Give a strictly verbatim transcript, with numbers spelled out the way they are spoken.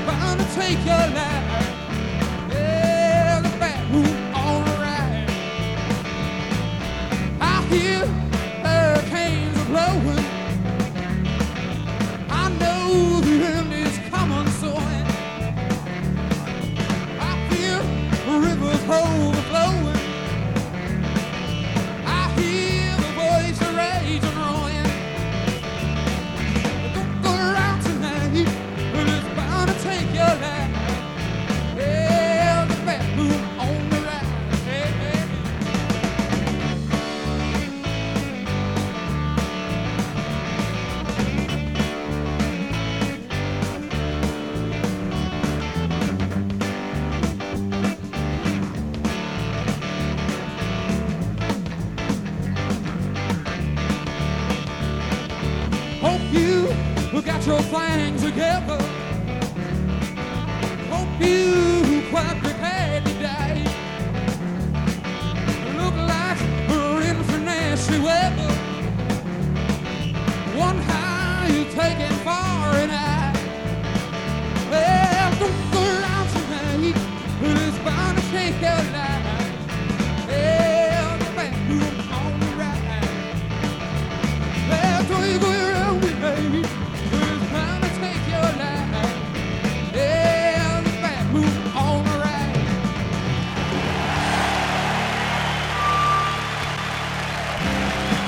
bound to take your life. Yeah, the bad moon on the ride. I hear hurricanes are blowing. I know the end is coming soon. I feel rivers overflowing. I hear the voice of rage and roaring. Don't go around tonight, but it's bound to take your life. Yeah, the bad moon on the ride. Hey, hey, hope you got your things together. Hope you quite prepared to die. Look like we're in for nasty weather. One high you're taking far and high. Well, don't go around tonight, but it's bound to take your